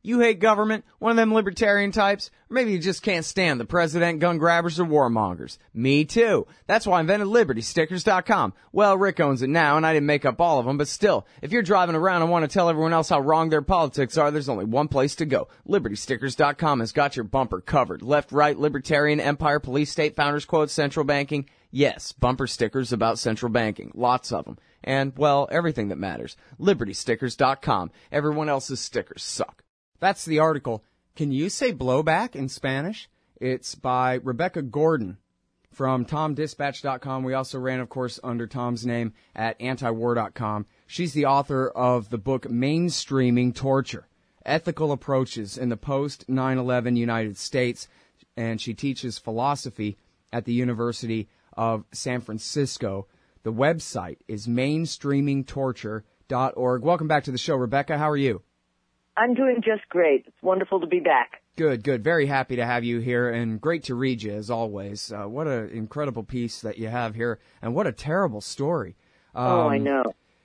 You hate government, one of them libertarian types, or maybe you just can't stand the president, gun grabbers, or warmongers. Me too. That's why I invented LibertyStickers.com. Well, Rick owns it now, and I didn't make up all of them, but still, if you're driving around and want to tell everyone else how wrong their politics are, there's only one place to go. LibertyStickers.com has got your bumper covered. Left, right, libertarian, empire, police, state, founders, quotes, central banking. Yes, bumper stickers about central banking. Lots of them. And, well, everything that matters. LibertyStickers.com. Everyone else's stickers suck. That's the article. Can you say blowback in Spanish? It's by Rebecca Gordon from TomDispatch.com. We also ran, of course, under Tom's name at antiwar.com. She's the author of the book Mainstreaming Torture, Ethical Approaches in the Post-9/11 United States, and she teaches philosophy at the University of San Francisco. The website is mainstreamingtorture.org. Welcome back to the show, Rebecca. How are you? I'm doing just great. It's wonderful to be back. Good, good. Very happy to have you here, and great to read you, as always. What an incredible piece that you have here, and what a terrible story. I know.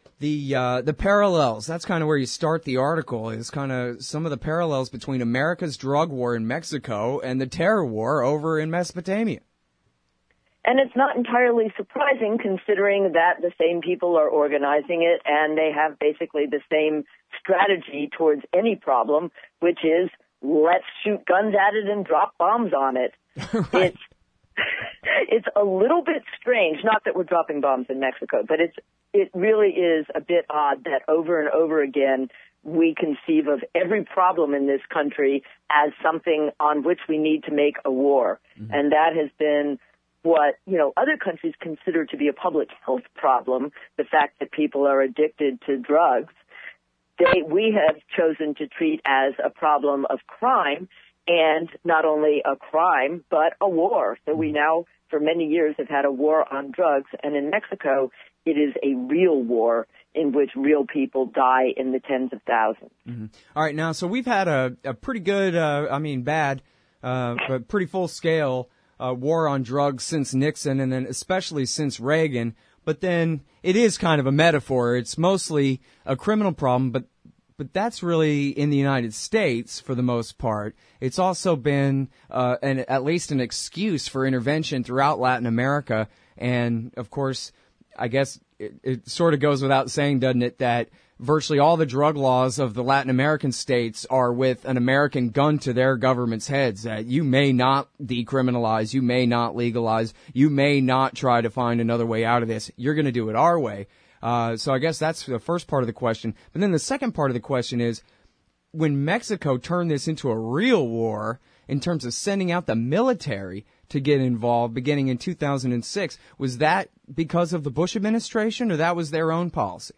The parallels, that's kind of where you start the article, is kind of some of the parallels between America's drug war in Mexico and the terror war over in Mesopotamia. And it's not entirely surprising, considering that the same people are organizing it, and they have basically the same strategy towards any problem, which is let's shoot guns at it and drop bombs on it. Right. It's a little bit strange, not that we're dropping bombs in Mexico, but it really is a bit odd that over and over again we conceive of every problem in this country as something on which we need to make a war. Mm-hmm. And that has been what, other countries consider to be a public health problem, the fact that people are addicted to drugs. We have chosen to treat as a problem of crime, and not only a crime, but a war. So we now, for many years, have had a war on drugs, and in Mexico, it is a real war in which real people die in the tens of thousands. Mm-hmm. All right, now, so we've had a pretty good, bad, but pretty full-scale war on drugs since Nixon, and then especially since Reagan. But then it is kind of a metaphor. It's mostly a criminal problem, but that's really in the United States for the most part. It's also been at least an excuse for intervention throughout Latin America. And, of course, I guess it sort of goes without saying, doesn't it, that virtually all the drug laws of the Latin American states are with an American gun to their government's heads. That you may not decriminalize, you may not legalize, you may not try to find another way out of this. You're going to do it our way. So I guess that's the first part of the question. But then the second part of the question is, when Mexico turned this into a real war in terms of sending out the military to get involved beginning in 2006, was that because of the Bush administration, or that was their own policy?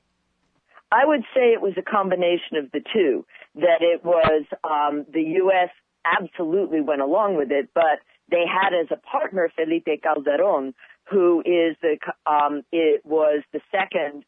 I would say it was a combination of the two, that it was the U.S. absolutely went along with it, but they had as a partner Felipe Calderón, who is it was the second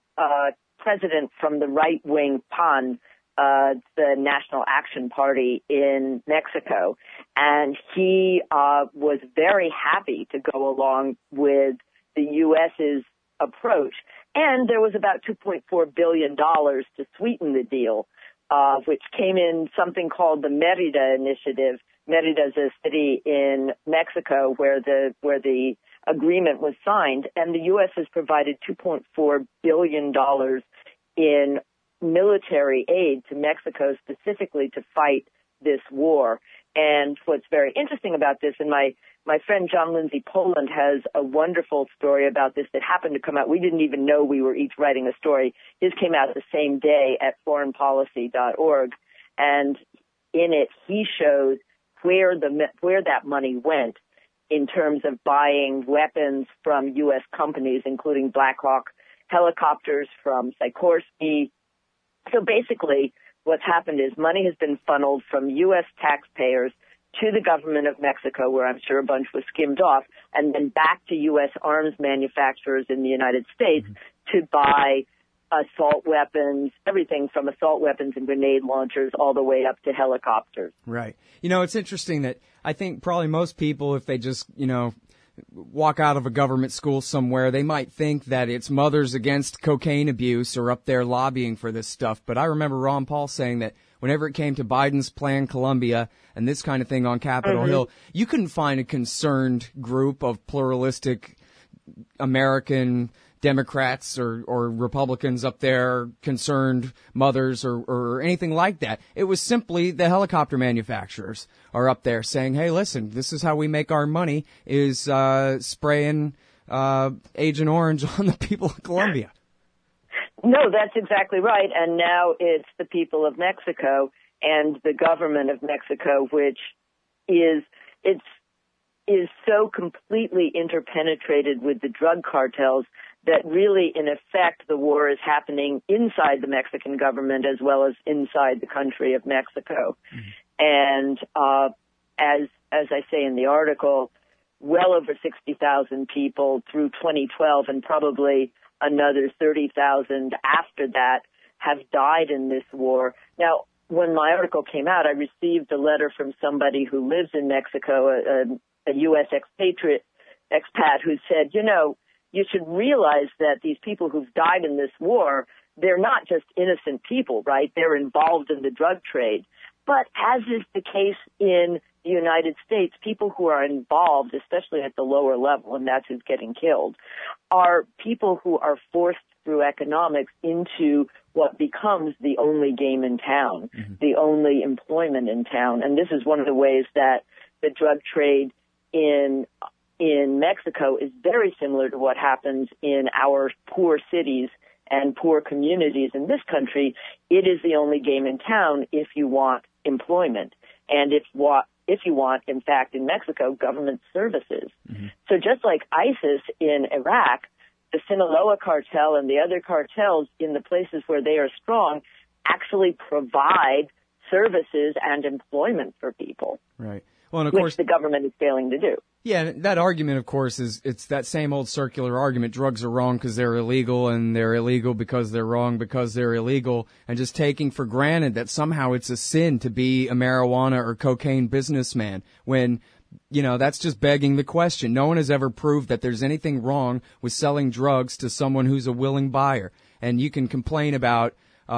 president from the right-wing PAN, the National Action Party in Mexico, and he was very happy to go along with the U.S.'s approach. And there was about $2.4 billion to sweeten the deal, which came in something called the Mérida Initiative. Mérida is a city in Mexico where the agreement was signed, and the U.S. has provided $2.4 billion in military aid to Mexico specifically to fight this war. And what's very interesting about this, and my friend John Lindsay Poland has a wonderful story about this that happened to come out. We didn't even know we were each writing a story. His came out the same day at foreignpolicy.org, and in it he shows where that money went in terms of buying weapons from U.S. companies, including Black Hawk helicopters from Sikorsky. So basically, what's happened is money has been funneled from U.S. taxpayers to the government of Mexico, where I'm sure a bunch was skimmed off, and then back to U.S. arms manufacturers in the United States to buy assault weapons, everything from assault weapons and grenade launchers all the way up to helicopters. Right. It's interesting that I think probably most people, if they just, walk out of a government school somewhere, they might think that it's Mothers Against Cocaine Abuse or up there lobbying for this stuff. But I remember Ron Paul saying that whenever it came to Biden's Plan Colombia and this kind of thing on Capitol Hill, you couldn't find a concerned group of pluralistic American Democrats or Republicans up there, concerned mothers or anything like that. It was simply the helicopter manufacturers are up there saying, hey, listen, this is how we make our money, is spraying Agent Orange on the people of Colombia. No, that's exactly right. And now it's the people of Mexico and the government of Mexico, which is so completely interpenetrated with the drug cartels that really, in effect, the war is happening inside the Mexican government as well as inside the country of Mexico. And as I say in the article, well over 60,000 people through 2012 and probably another 30,000 after that have died in this war. Now, when my article came out, I received a letter from somebody who lives in Mexico, a U.S. expat who said, you should realize that these people who've died in this war, they're not just innocent people, right? They're involved in the drug trade. But as is the case in the United States, people who are involved, especially at the lower level, and that's who's getting killed, are people who are forced through economics into what becomes the only game in town, the only employment in town. And this is one of the ways that the drug trade in Mexico is very similar to what happens in our poor cities and poor communities in this country. It is the only game in town if you want employment and if you want, in fact, in Mexico, government services. So just like ISIS in Iraq, the Sinaloa cartel and the other cartels in the places where they are strong actually provide services and employment for people. Right. Well, and of which course the government is failing to do. Yeah, that argument, of course, it's that same old circular argument. Drugs are wrong because they're illegal, and they're illegal because they're wrong because they're illegal, and just taking for granted that somehow it's a sin to be a marijuana or cocaine businessman when, that's just begging the question. No one has ever proved that there's anything wrong with selling drugs to someone who's a willing buyer. And you can complain about,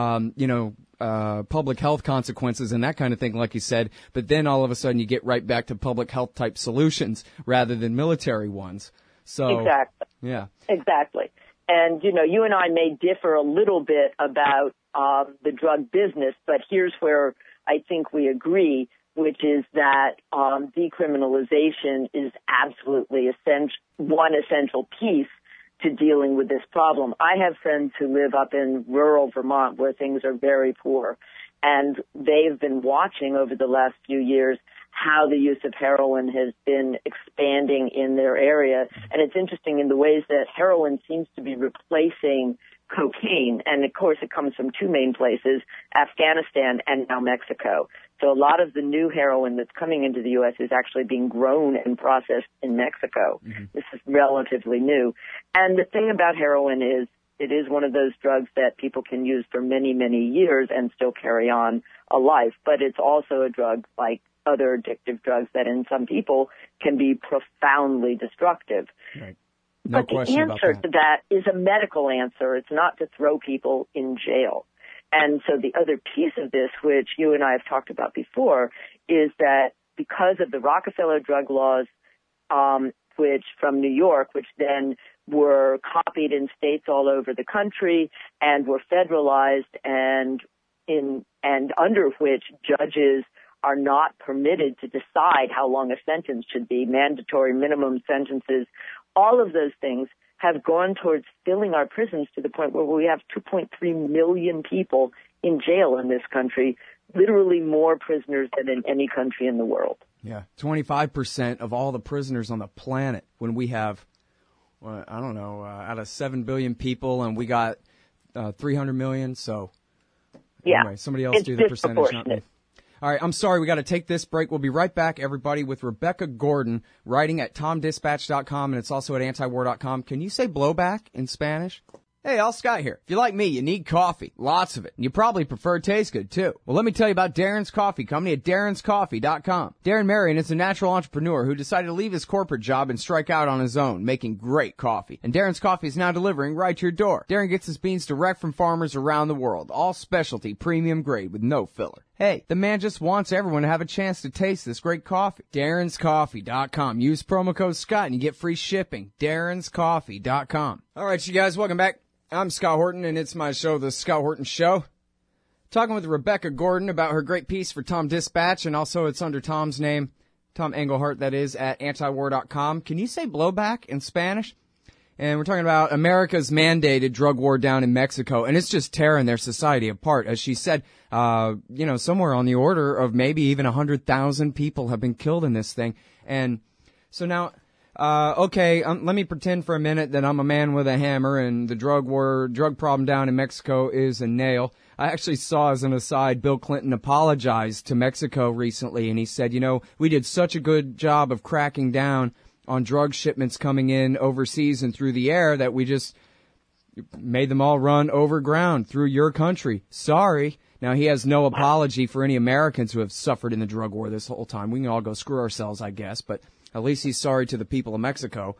public health consequences and that kind of thing, like you said, but then all of a sudden you get right back to public health type solutions rather than military ones. So exactly. Yeah. Exactly. And, you and I may differ a little bit about the drug business, but here's where I think we agree, which is that decriminalization is absolutely one essential piece to dealing with this problem. I have friends who live up in rural Vermont where things are very poor, and they've been watching over the last few years how the use of heroin has been expanding in their area. And it's interesting in the ways that heroin seems to be replacing cocaine. And of course, it comes from two main places, Afghanistan and now Mexico. So a lot of the new heroin that's coming into the U.S. is actually being grown and processed in Mexico. This is relatively new. And the thing about heroin is it is one of those drugs that people can use for many, many years and still carry on a life. But it's also a drug like other addictive drugs that in some people can be profoundly destructive. Right. No but the question answer about that. to that is a medical answer. It's not to throw people in jail. And so the other piece of this, which you and I have talked about before, is that because of the Rockefeller drug laws, which from New York, which then were copied in states all over the country and were federalized and under which judges are not permitted to decide how long a sentence should be, mandatory minimum sentences, all of those things have gone towards filling our prisons to the point where we have 2.3 million people in jail in this country, literally more prisoners than in any country in the world. Yeah, 25% of all the prisoners on the planet when we have, out of 7 billion people and we got 300 million. So anyway, somebody else do the percentage, not me. All right, I'm sorry, we got to take this break. We'll be right back, everybody, with Rebecca Gordon, writing at TomDispatch.com, and it's also at antiwar.com. Can you say blowback in Spanish? Hey, Al Scott here. If you're like me, you need coffee, lots of it, and you probably prefer it tastes good, too. Well, let me tell you about Darren's Coffee Company at darrenscoffee.com. Darren Marion is a natural entrepreneur who decided to leave his corporate job and strike out on his own, making great coffee. And Darren's Coffee is now delivering right to your door. Darren gets his beans direct from farmers around the world, all specialty, premium grade with no filler. Hey, the man just wants everyone to have a chance to taste this great coffee. Darren'sCoffee.com. Use promo code Scott and you get free shipping. Darren'sCoffee.com. All right, you guys, welcome back. I'm Scott Horton, and it's my show, The Scott Horton Show. Talking with Rebecca Gordon about her great piece for Tom Dispatch, and also it's under Tom's name, Tom Engelhardt, that is, at antiwar.com. Can you say blowback in Spanish? And we're talking about America's mandated drug war down in Mexico, and it's just tearing their society apart. As she said, somewhere on the order of maybe even 100,000 people have been killed in this thing. And so now, let me pretend for a minute that I'm a man with a hammer and the drug problem down in Mexico is a nail. I actually saw, as an aside, Bill Clinton apologize to Mexico recently, and he said, we did such a good job of cracking down on drug shipments coming in overseas and through the air that we just made them all run over ground through your country. Sorry. Now, he has no apology for any Americans who have suffered in the drug war this whole time. We can all go screw ourselves, I guess, but at least he's sorry to the people of Mexico.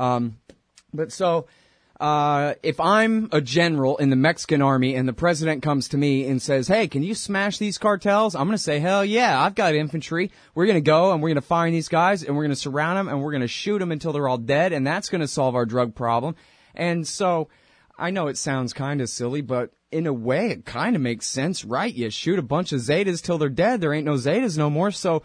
If I'm a general in the Mexican army and the president comes to me and says, hey, can you smash these cartels? I'm going to say, hell yeah, I've got infantry. We're going to go and we're going to find these guys and we're going to surround them and we're going to shoot them until they're all dead, and that's going to solve our drug problem. And so I know it sounds kind of silly, but in a way it kind of makes sense, right? You shoot a bunch of Zetas till they're dead. There ain't no Zetas no more. So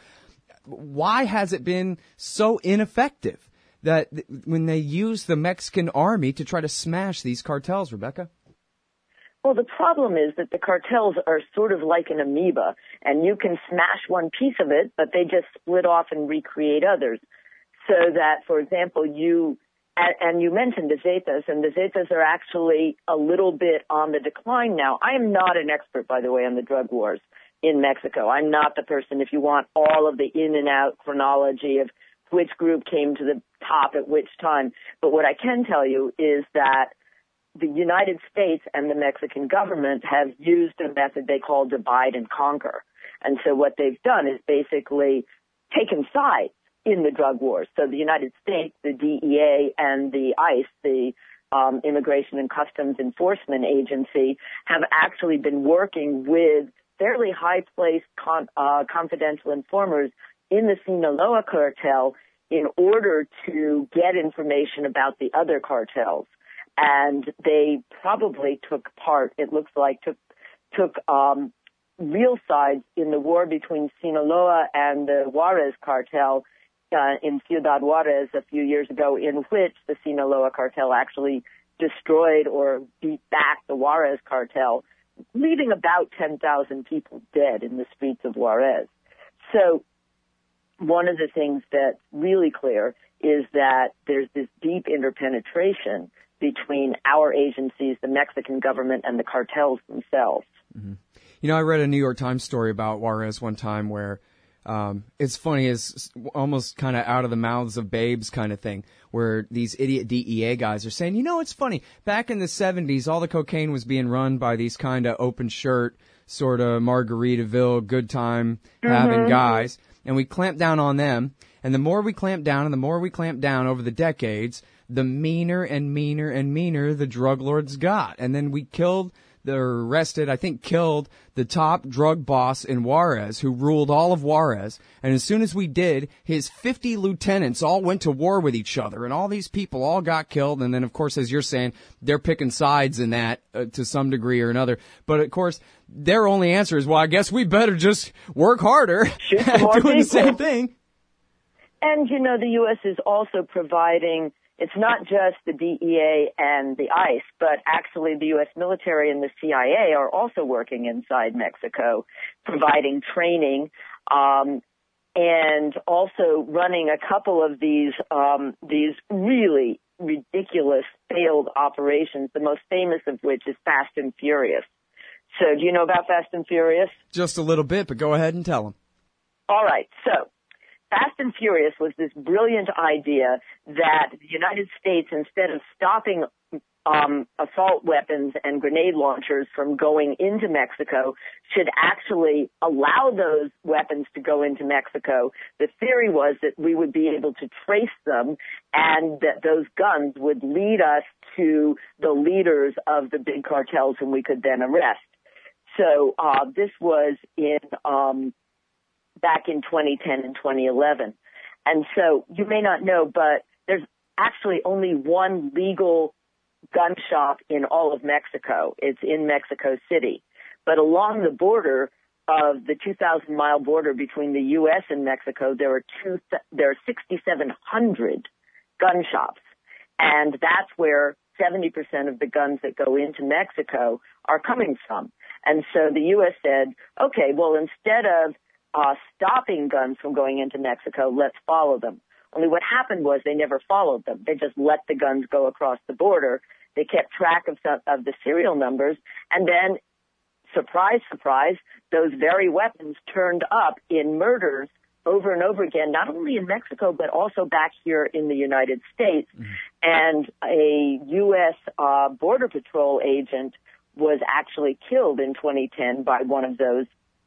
why has it been so ineffective that when they use the Mexican army to try to smash these cartels, Rebecca? Well, the problem is that the cartels are sort of like an amoeba, and you can smash one piece of it, but they just split off and recreate others. So that, for example, you mentioned the Zetas, and the Zetas are actually a little bit on the decline now. I am not an expert, by the way, on the drug wars in Mexico. I'm not the person, if you want all of the in and out chronology of which group came to the top at which time. But what I can tell you is that the United States and the Mexican government have used a method they call divide and conquer. And so what they've done is basically taken sides in the drug wars. So the United States, the DEA, and the ICE, the Immigration and Customs Enforcement Agency, have actually been working with fairly high-placed confidential informers in the Sinaloa cartel in order to get information about the other cartels. And they probably took part, it looks like, took real sides in the war between Sinaloa and the Juarez cartel in Ciudad Juarez a few years ago, in which the Sinaloa cartel actually destroyed or beat back the Juarez cartel, leaving about 10,000 people dead in the streets of Juarez. So one of the things that's really clear is that there's this deep interpenetration between our agencies, the Mexican government, and the cartels themselves. Mm-hmm. I read a New York Times story about Juarez one time where it's funny, it's almost kind of out of the mouths of babes kind of thing, where these idiot DEA guys are saying, it's funny, back in the 70s, all the cocaine was being run by these kind of open shirt, sort of Margaritaville, good time having guys, and we clamped down on them, and the more we clamped down and the more we clamped down over the decades, the meaner and meaner and meaner the drug lords got. And then we killed the top drug boss in Juarez, who ruled all of Juarez. And as soon as we did, his 50 lieutenants all went to war with each other, and all these people all got killed. And then, of course, as you're saying, they're picking sides in that to some degree or another. But, of course, their only answer is, well, I guess we better just work harder at doing the same thing. And, the U.S. is also providing, it's not just the DEA and the ICE, but actually the U.S. military and the CIA are also working inside Mexico, providing training, and also running a couple of these really ridiculous failed operations, the most famous of which is Fast and Furious. So do you know about Fast and Furious? Just a little bit, but go ahead and tell them. All right. So Fast and Furious was this brilliant idea that the United States, instead of stopping assault weapons and grenade launchers from going into Mexico, should actually allow those weapons to go into Mexico. The theory was that we would be able to trace them and that those guns would lead us to the leaders of the big cartels whom we could then arrest. So this was in back in 2010 and 2011. And so you may not know, but there's actually only one legal gun shop in all of Mexico. It's in Mexico City. But along the border of the 2,000-mile border between the U.S. and Mexico, there are 6,700 gun shops. And that's where 70% of the guns that go into Mexico are coming from. And so the U.S. said, okay, well, instead of stopping guns from going into Mexico, let's follow them. Only what happened was they never followed them. They just let the guns go across the border. They kept track of the serial numbers, and then, surprise, surprise, those very weapons turned up in murders over and over again, not only in Mexico, but also back here in the United States. Mm-hmm. And a U.S. Border Patrol agent was actually killed in 2010 by one of those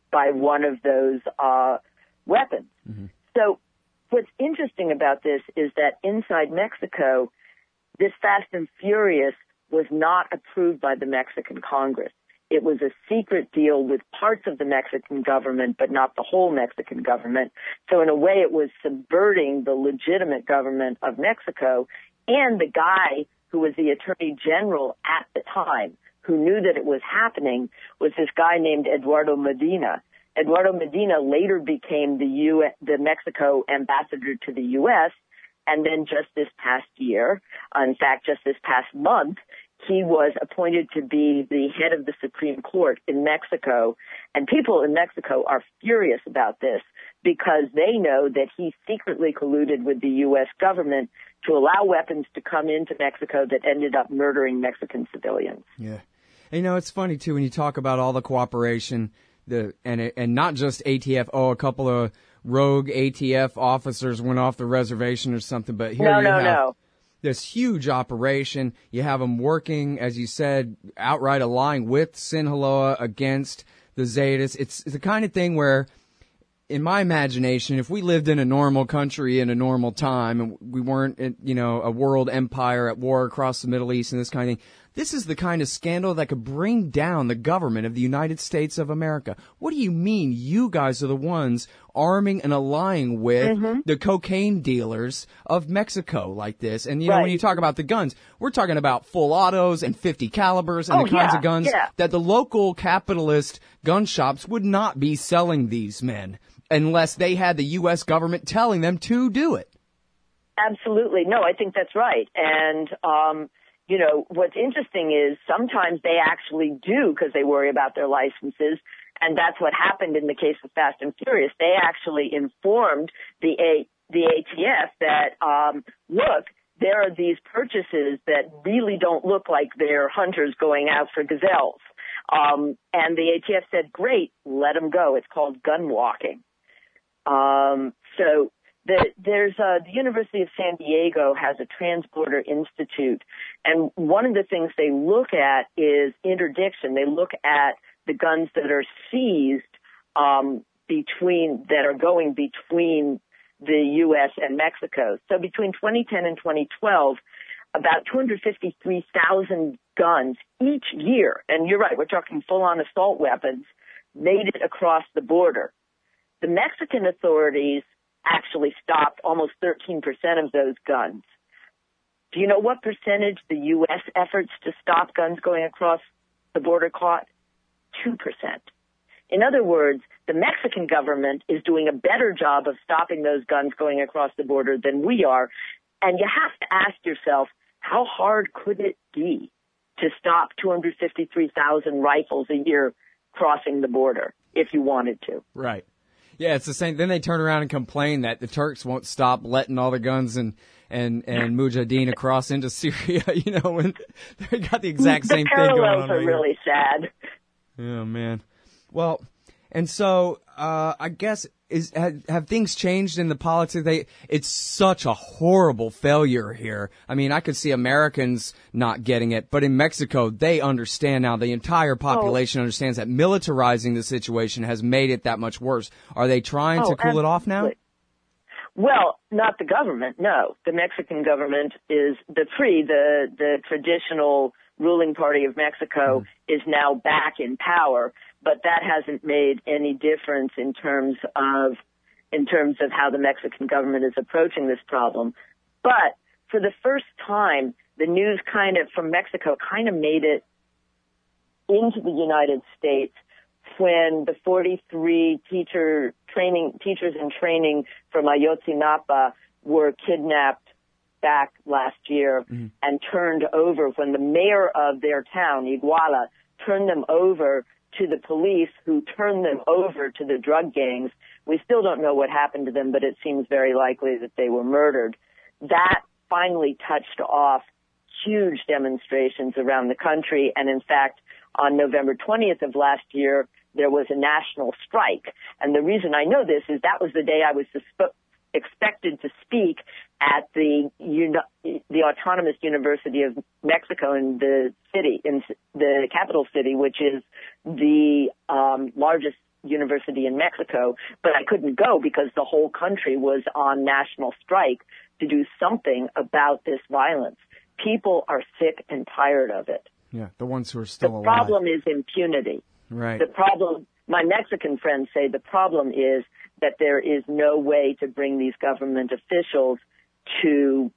weapons. Mm-hmm. So what's interesting about this is that inside Mexico, this Fast and Furious was not approved by the Mexican Congress. It was a secret deal with parts of the Mexican government, but not the whole Mexican government. So in a way, it was subverting the legitimate government of Mexico. And the guy who was the Attorney General at the time, who knew that it was happening, was this guy named Eduardo Medina. Eduardo Medina later became the Mexico ambassador to the U.S., and then just this past year, in fact, just this past month, he was appointed to be the head of the Supreme Court in Mexico. And people in Mexico are furious about this because they know that he secretly colluded with the U.S. government to allow weapons to come into Mexico that ended up murdering Mexican civilians. Yeah. And, you know, it's funny, too, when you talk about all the cooperation, and not just ATF, a couple of rogue ATF officers went off the reservation or something, but here you have this huge operation. You have them working, as you said, outright aligned with Sinaloa against the Zetas. It's the kind of thing where, in my imagination, if we lived in a normal country in a normal time and we weren't, a world empire at war across the Middle East and this kind of thing, this is the kind of scandal that could bring down the government of the United States of America. What do you mean you guys are the ones arming and allying with the cocaine dealers of Mexico like this? And, when you talk about the guns, we're talking about full autos and 50 calibers and the kinds of guns that the local capitalist gun shops would not be selling these men unless they had the U.S. government telling them to do it. Absolutely. No, I think that's right. And, what's interesting is sometimes they actually do because they worry about their licenses. And that's what happened in the case of Fast and Furious. They actually informed the ATF that, look, there are these purchases that really don't look like they're hunters going out for gazelles. And the ATF said, great, let them go. It's called gun walking. So there's the University of San Diego has a Transborder Institute, and one of the things they look at is interdiction. They look at the guns that are seized that are going between the U.S. and Mexico. So between 2010 and 2012, about 253,000 guns each year, and you're right, we're talking full-on assault weapons, made it across the border. The Mexican authorities actually stopped almost 13% of those guns. Do you know what percentage the U.S. efforts to stop guns going across the border caught? 2%. In other words, the Mexican government is doing a better job of stopping those guns going across the border than we are. And you have to ask yourself, how hard could it be to stop 253,000 rifles a year crossing the border if you wanted to? Right. Yeah, it's the same. Then they turn around and complain that the Turks won't stop letting all the guns and Mujahideen across into Syria, when they got the exact same thing going on. The parallels are really sad. Oh, man. Well, and so I guess have things changed in the politics? It's such a horrible failure here. I mean, I could see Americans not getting it, but in Mexico, they understand now. The entire population understands that militarizing the situation has made it that much worse. Are they trying to cool it off now? Well, not the government, no. The Mexican government is the traditional ruling party of Mexico is now back in power. but that hasn't made any difference in terms of how the Mexican government is approaching this problem. But for the first time, the news from Mexico made it into the United States when the 43 teachers in training from Ayotzinapa were kidnapped back last year and turned over, when the mayor of their town, Iguala, turned them over to the police, who turned them over to the drug gangs. We still don't know what happened to them, but it seems very likely that they were murdered. That finally touched off huge demonstrations around the country, and in fact, on November 20th of last year, there was a national strike. And the reason I know this is that was the day I was expected to speak at the Autonomous University of Mexico in the capital city, which is the largest university in Mexico. But I couldn't go because the whole country was on national strike to do something about this violence. People are sick and tired of it. Yeah, the ones who are still alive. The problem is impunity. Right. The problem, my Mexican friends say, the problem is that there is no way to bring these government officials to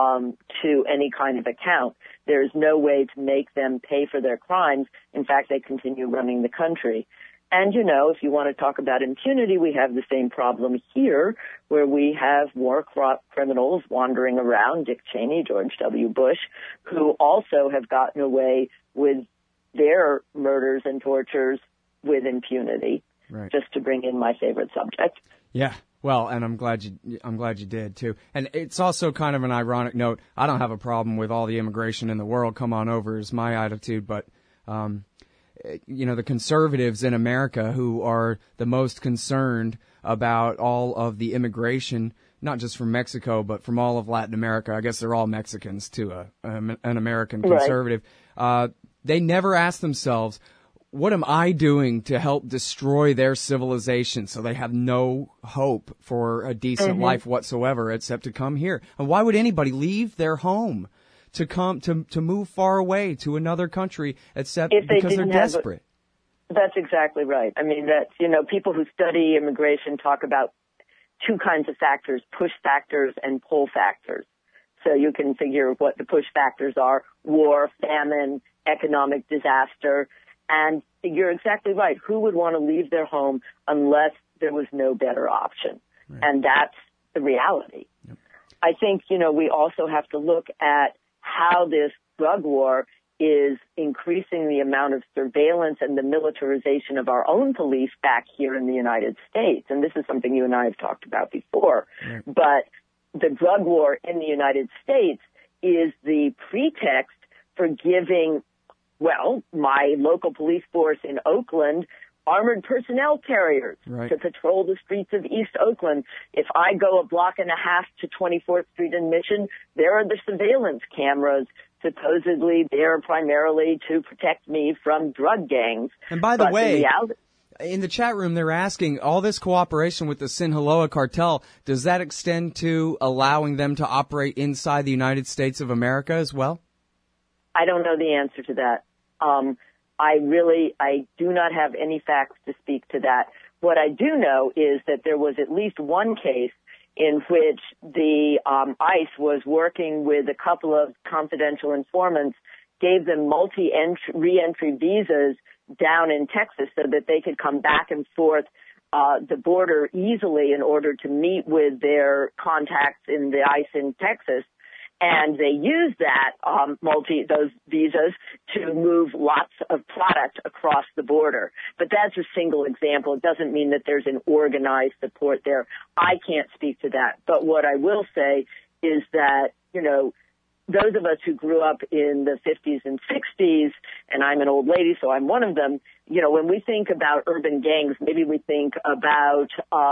any kind of account. There is no way to make them pay for their crimes. In fact, they continue running the country. And, if you want to talk about impunity, we have the same problem here, where we have war criminals wandering around, Dick Cheney, George W. Bush, who also have gotten away with their murders and tortures with impunity. Right. Just to bring in my favorite subject. Yeah. Well, and I'm glad you did too. And it's also kind of an ironic note. I don't have a problem with all the immigration in the world. Come on over is my attitude, but the conservatives in America who are the most concerned about all of the immigration, not just from Mexico, but from all of Latin America. I guess they're all Mexicans to an American conservative. Right. They never ask themselves, what am I doing to help destroy their civilization so they have no hope for a decent life whatsoever except to come here? And why would anybody leave their home to come to move far away to another country except because they're desperate? That's exactly right. I mean, people who study immigration talk about two kinds of factors, push factors and pull factors. So you can figure what the push factors are: war, famine, economic disaster. And you're exactly right. Who would want to leave their home unless there was no better option? Right. And that's the reality. Yep. I think, we also have to look at how this drug war is increasing the amount of surveillance and the militarization of our own police back here in the United States. And this is something you and I have talked about before. Right. But the drug war in the United States is the pretext for giving my local police force in Oakland armored personnel carriers to patrol the streets of East Oakland. If I go a block and a half to 24th Street in Mission, there are the surveillance cameras. Supposedly, they're primarily to protect me from drug gangs. And by the way, in the chat room, they're asking, all this cooperation with the Sinaloa cartel, does that extend to allowing them to operate inside the United States of America as well? I don't know the answer to that. I do not have any facts to speak to that. What I do know is that there was at least one case in which the ICE was working with a couple of confidential informants, gave them re-entry visas down in Texas so that they could come back and forth the border easily in order to meet with their contacts in the ICE in Texas. And they use that, those visas to move lots of product across the border. But that's a single example. It doesn't mean that there's an organized support there. I can't speak to that. But what I will say is that, those of us who grew up in the 50s and 60s, and I'm an old lady, so I'm one of them, when we think about urban gangs, maybe we think about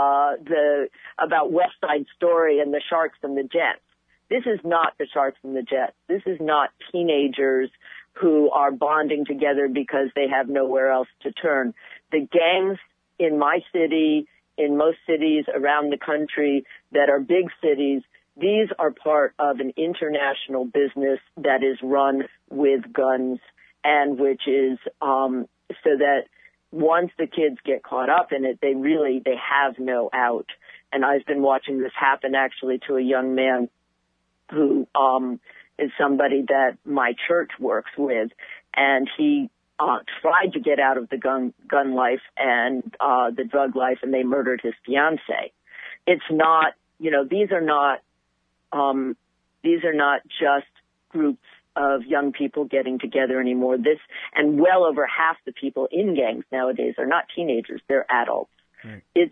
West Side Story and the Sharks and the Jets. This is not the Sharks and the Jets. This is not teenagers who are bonding together because they have nowhere else to turn. The gangs in my city, in most cities around the country that are big cities, these are part of an international business that is run with guns and which is so that once the kids get caught up in it, they have no out. And I've been watching this happen actually to a young man who is somebody that my church works with, and he tried to get out of the gun life and the drug life, and they murdered his fiancée. It's not, these are not just groups of young people getting together anymore. And well over half the people in gangs nowadays are not teenagers, they're adults. Right. It's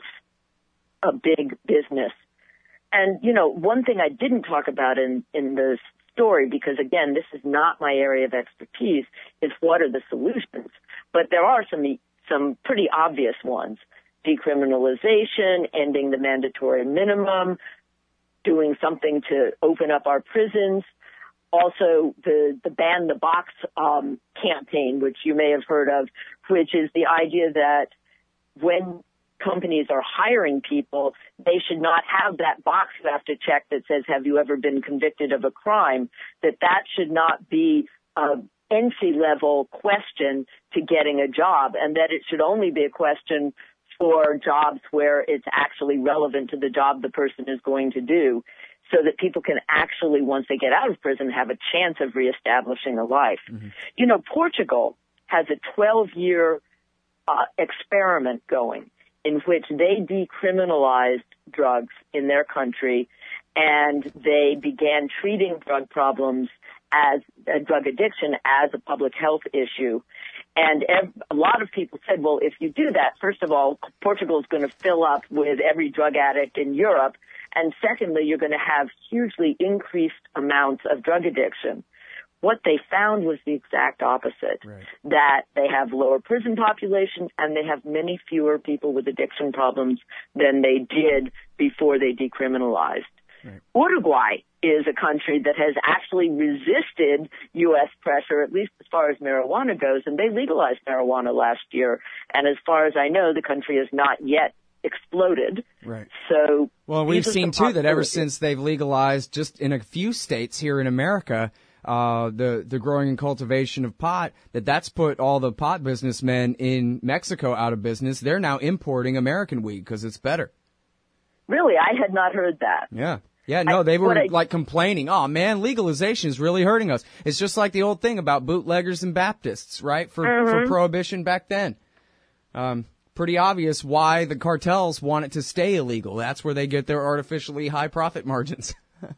a big business. And, one thing I didn't talk about in the story, because again, this is not my area of expertise, is what are the solutions. But there are some pretty obvious ones. Decriminalization, ending the mandatory minimum, doing something to open up our prisons. Also, the Ban the Box campaign, which you may have heard of, which is the idea that when companies are hiring people, they should not have that box you have to check that says, have you ever been convicted of a crime? That should not be an entry-level question to getting a job, and that it should only be a question for jobs where it's actually relevant to the job the person is going to do, so that people can actually, once they get out of prison, have a chance of reestablishing a life. Mm-hmm. Portugal has a 12-year experiment going in which they decriminalized drugs in their country, and they began treating drug problems as drug addiction as a public health issue. And a lot of people said, well, if you do that, first of all, Portugal is going to fill up with every drug addict in Europe. And secondly, you're going to have hugely increased amounts of drug addiction. What they found was the exact opposite, right. That they have lower prison populations and they have many fewer people with addiction problems than they did before they decriminalized. Right. Uruguay is a country that has actually resisted U.S. pressure, at least as far as marijuana goes, and they legalized marijuana last year. And as far as I know, the country has not yet exploded. Right. So, well, we've seen, too, that ever since they've legalized just in a few states here in America, the growing and cultivation of pot, that's put all the pot businessmen in Mexico out of business. They're now importing American weed because it's better. Really? I had not heard that. Yeah. Yeah, no, they were complaining, oh man, legalization is really hurting us. It's just like the old thing about bootleggers and Baptists, right? For prohibition back then. Pretty obvious why the cartels want it to stay illegal. That's where they get their artificially high profit margins.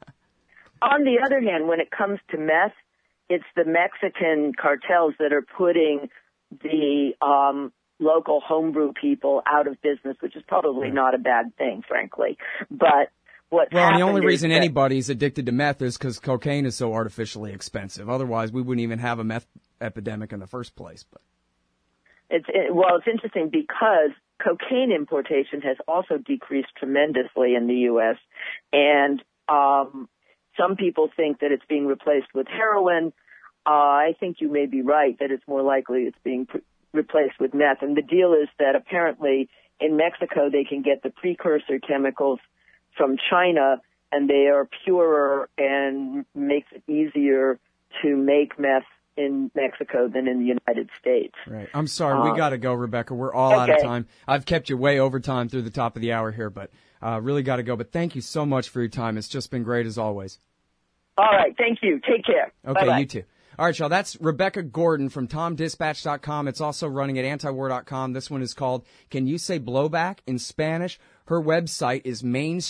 On the other hand, when it comes to meth, it's the Mexican cartels that are putting the local homebrew people out of business, which is probably not a bad thing, frankly. But the only reason anybody's addicted to meth is because cocaine is so artificially expensive. Otherwise, we wouldn't even have a meth epidemic in the first place. But it's interesting because cocaine importation has also decreased tremendously in the U.S. and some people think that it's being replaced with heroin. I think you may be right that it's more likely it's being replaced with meth. And the deal is that apparently in Mexico they can get the precursor chemicals from China, and they are purer and makes it easier to make meth in Mexico than in the United States. Right. I'm sorry. We got to go, Rebecca. We're all out of time. I've kept you way over time through the top of the hour here, but really got to go. But thank you so much for your time. It's just been great as always. All right. Thank you. Take care. Okay, Bye-bye. You too. All right, y'all. That's Rebecca Gordon from TomDispatch.com. It's also running at antiwar.com. This one is called Can You Say Blowback in Spanish? Her website is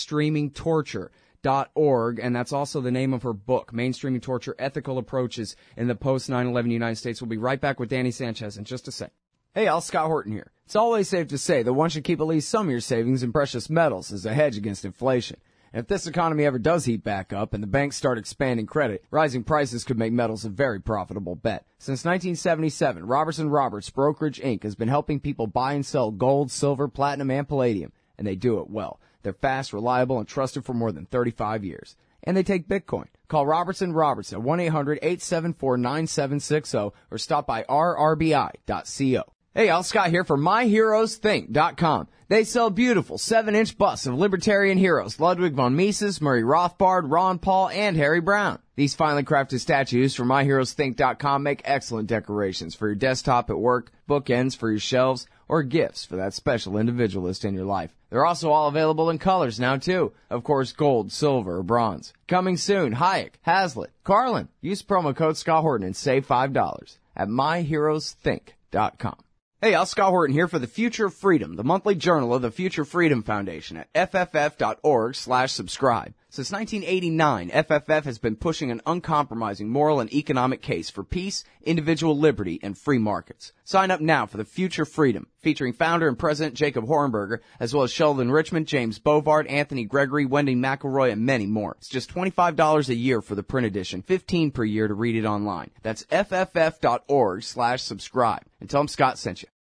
mainstreamingtorture.org, and that's also the name of her book, Mainstreaming Torture, Ethical Approaches in the Post-9/11 United States. We'll be right back with Danny Sanchez in just a sec. Hey, Al, Scott Horton here. It's always safe to say that one should keep at least some of your savings in precious metals as a hedge against inflation. And if this economy ever does heat back up and the banks start expanding credit, rising prices could make metals a very profitable bet. Since 1977, Robertson Roberts Brokerage Inc. has been helping people buy and sell gold, silver, platinum, and palladium. And they do it well. They're fast, reliable, and trusted for more than 35 years. And they take Bitcoin. Call Robertson Roberts at 1-800-874-9760 or stop by rrbi.co. Hey, Al Scott here for MyHeroesThink.com. They sell beautiful 7-inch busts of libertarian heroes Ludwig von Mises, Murray Rothbard, Ron Paul, and Harry Brown. These finely crafted statues from MyHeroesThink.com make excellent decorations for your desktop at work, bookends for your shelves, or gifts for that special individualist in your life. They're also all available in colors now, too. Of course, gold, silver, or bronze. Coming soon, Hayek, Hazlitt, Carlin. Use promo code Scott Horton and save $5 at myheroesthink.com. Hey, I'm Scott Horton here for The Future of Freedom, the monthly journal of the Future Freedom Foundation at fff.org/subscribe. Since 1989, FFF has been pushing an uncompromising moral and economic case for peace, individual liberty, and free markets. Sign up now for The Future Freedom, featuring founder and president Jacob Hornberger, as well as Sheldon Richmond, James Bovard, Anthony Gregory, Wendy McElroy, and many more. It's just $25 a year for the print edition, $15 per year to read it online. That's fff.org/subscribe. And tell them Scott sent you.